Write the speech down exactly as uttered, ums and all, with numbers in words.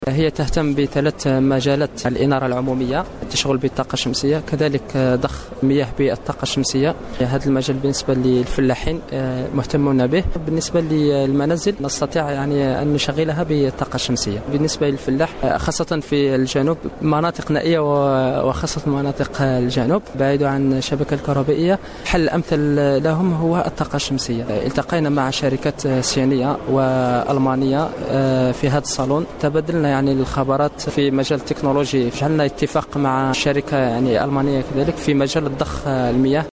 هي تهتم بثلاث مجالات: الإنارة العمومية، تشغل بالطاقة الشمسية، كذلك ضخ مياه بالطاقة الشمسية. هذا المجال بالنسبة للفلاحين مهتمون به. بالنسبة للمنازل نستطيع يعني أن نشغلها بالطاقة الشمسية. بالنسبة للفلاح خاصة في الجنوب، مناطق نائية وخاصة مناطق الجنوب بعيدة عن الشبكة الكهربائية، حل أمثل لهم هو الطاقة الشمسية. التقينا مع شركات صينية وألمانية في هذا الصالون، تبادلنا يعني الخبرات في مجال التكنولوجي. جعلنا اتفاق مع شركة يعني ألمانية كذلك في مجال الضخ المياه.